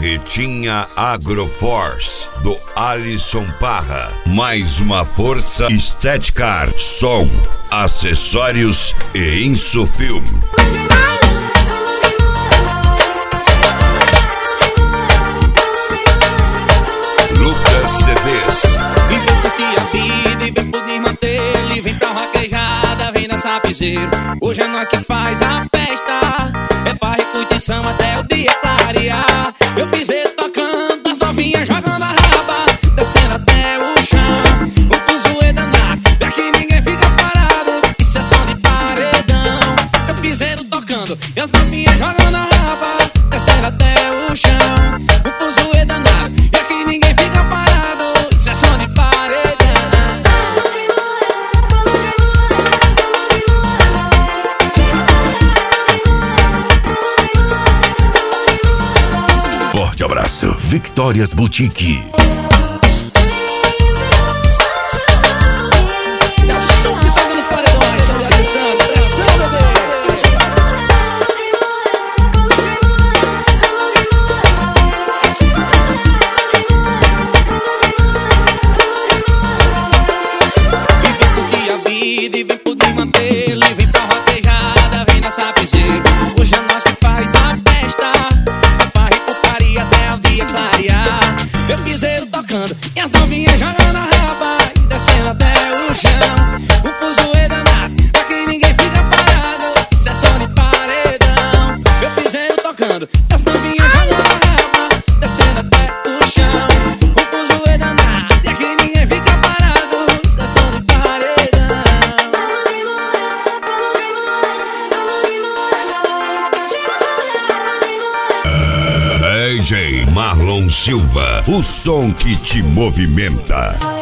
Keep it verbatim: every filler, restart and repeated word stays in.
Marretinha Agroforce, do Alisson Parra. Mais uma força Estética, som, acessórios e Insufilme. Lucas C Ds. E vem curtir a vida e vem poder manter. E vem pra vaquejada, vem nessa piseiro. Hoje é nós que faz a festa. É pra repetição até o dia clarear. Eu pisei tocando, as novinhas jogando a raba, descendo até o chão. O fuzuê danado, e aqui ninguém fica parado. Isso é som de paredão. Eu pisei tocando, e as novinhas jogando a raba, descendo até o chão. O fuzuê danado, e aqui ninguém fica parado. Isso é som de paredão. Forte abraço, Victoria's Boutique. É o som que toca nos paredões, São Alexandre, pressão, bebê. E vem curtir a vida e vem poder manter. E vem pra vaquejada, vem nessa piseiro. Hoje é nós que faz a festa. É farra e putaria até o dia clarear. Eu piseiro tocando e as novinhas jogando a raba e descendo até o chão. O fuzuê danado, aqui ninguém fica parado. Isso é som de paredão. Eu piseiro tocando e as novinhas jogando a raba, descendo até o chão. O fuzuê danado, e aqui ninguém fica parado. Isso é som de paredão. D J Marlon Silva, o som que te movimenta.